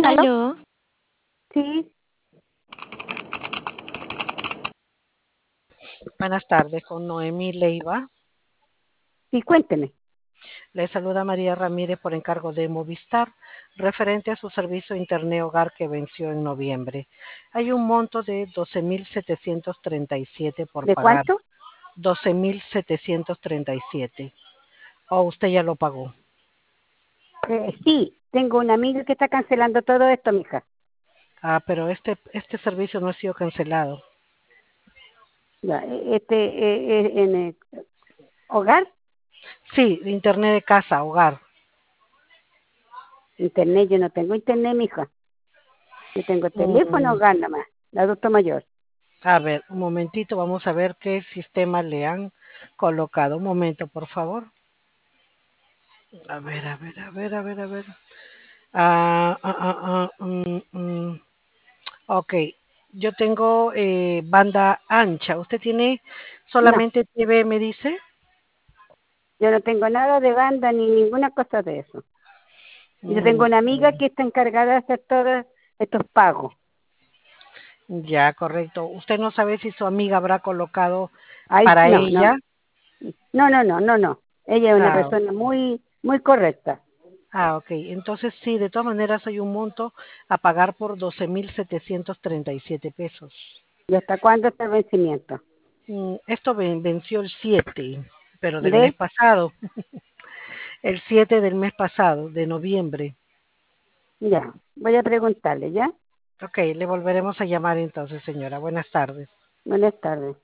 ¿Aló? Aló, Sí, Buenas tardes, con Noemí Leiva. sí, cuénteme. Le saluda María Ramírez por encargo de Movistar, referente a su servicio de Internet Hogar que venció en noviembre. Hay un monto de 12.737 por ¿De pagar. cuánto? 12.737. ¿O usted ya lo pagó? Sí, tengo una amiga que está cancelando todo esto, mija. Ah, pero este servicio no ha sido cancelado. Ya, en el hogar, Sí, de Internet de casa, hogar. internet, yo no tengo internet, mija. Yo tengo teléfono Mm, hogar nada más, de adulto mayor. a ver, un momentito, vamos a ver qué sistema le han colocado. Un momento, por favor. A ver, a ver, a ver, a ver, a ver. Ok, yo tengo banda ancha. ¿Usted tiene No, solamente TV, me dice? yo no tengo nada de banda ni ninguna cosa de eso. Yo tengo Mm, una amiga que está encargada de hacer todos estos pagos. ya, correcto. ¿Usted no sabe si su amiga habrá colocado Ay, para no, no, ella? no. Ella es una Ah, persona muy, muy correcta. ok. Entonces sí, de todas maneras hay un monto a pagar por 12.737 pesos. ¿Y hasta cuándo está el vencimiento? Esto venció el 7, pero del mes ¿De? pasado. El 7 del mes pasado, de noviembre. Ya, voy a preguntarle, ¿ya? Ok, le volveremos a llamar entonces, señora. Buenas tardes. Buenas tardes.